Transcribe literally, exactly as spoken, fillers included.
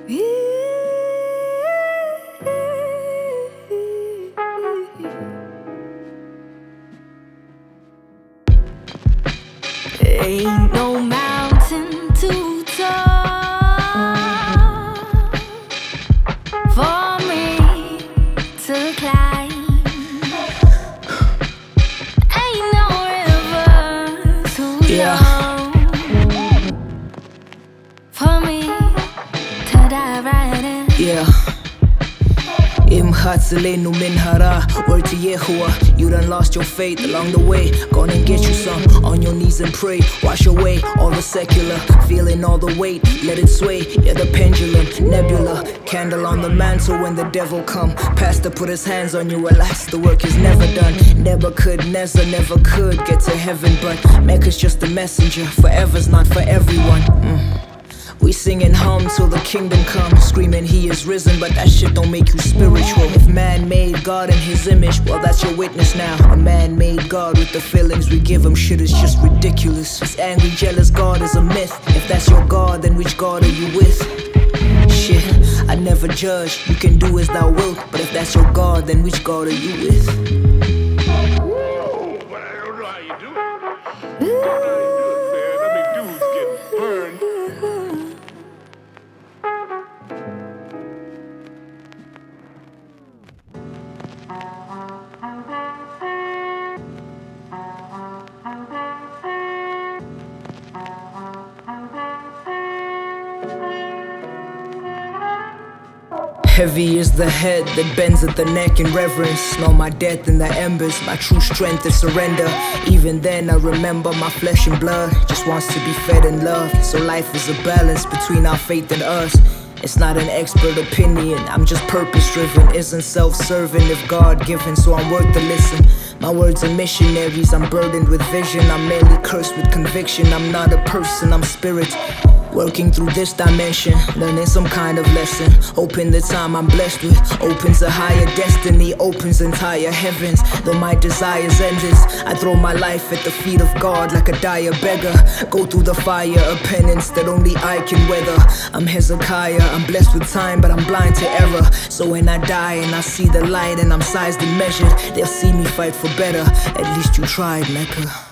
Ain't no mountain too tall for me to climb. Ain't no river too Yeah. long for me to dive right in. Yeah. Imhatsele no minhara, word to Yehovah. You done lost your faith along the way. Gone and get you some on your knees and pray. Wash away all the secular, feeling all the weight. Let it sway, yeah, the pendulum, nebula. Candle on the mantle when the devil come. Pastor put his hands on you, alas, the work is never done. Never could, Nezer never could get to heaven, but Mecca's just a messenger. Forever's not for everyone. Mm. We sing and hum till the kingdom comes, screaming he is risen, but that shit don't make you spiritual. If man made God in his image, well that's your witness now. A man made God with the feelings we give him, shit is just ridiculous. This angry, jealous God is a myth. If that's your God, then which God are you with? Shit, I never judge, you can do as thou wilt. But if that's your God, then which God are you with? Whoa, but I don't know how you do it. I don't know how you do it, man. I mean, dudes get burned. Heavy is the head that bends at the neck in reverence. Know my death in the embers, my true strength is surrender. Even then I remember my flesh and blood just wants to be fed and loved. So life is a balance between our faith and us. It's not an expert opinion, I'm just purpose driven. Isn't self-serving if God given, so I'm worth the listen. My words are missionaries, I'm burdened with vision. I'm merely cursed with conviction. I'm not a person, I'm spirit. Working through this dimension, learning some kind of lesson. Open the time I'm blessed with, opens a higher destiny, opens entire heavens. Though my desires endless, I throw my life at the feet of God like a dire beggar. Go through the fire of penance that only I can weather. I'm Hezekiah, I'm blessed with time, but I'm blind to error. So when I die and I see the light and I'm sized and measured, they'll see me fight for better. At least you tried, Mecca.